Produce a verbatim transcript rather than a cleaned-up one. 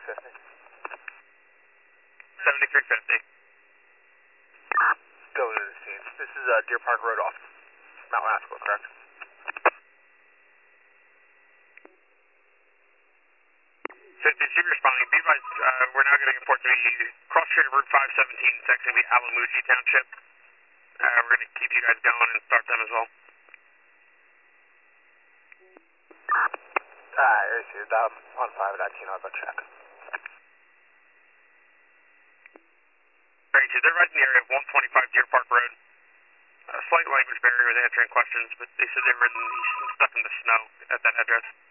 fifty. seventy-three fifty. Go to the scene. This is uh, Deer Park Road off Mount Laskell, correct? fifty, see responding. Be advised, uh, we're now getting a report to be cross street of Route five seventeen, section the Alamuji Township. Uh, we're going to keep you guys going and start them as well. Alright, I see. Um, on five at I'll go check. Alright, so they're right in the area of one twenty-five Deer Park Road. A slight language barrier with answering questions, but they said they were in, stuck in the snow at that address.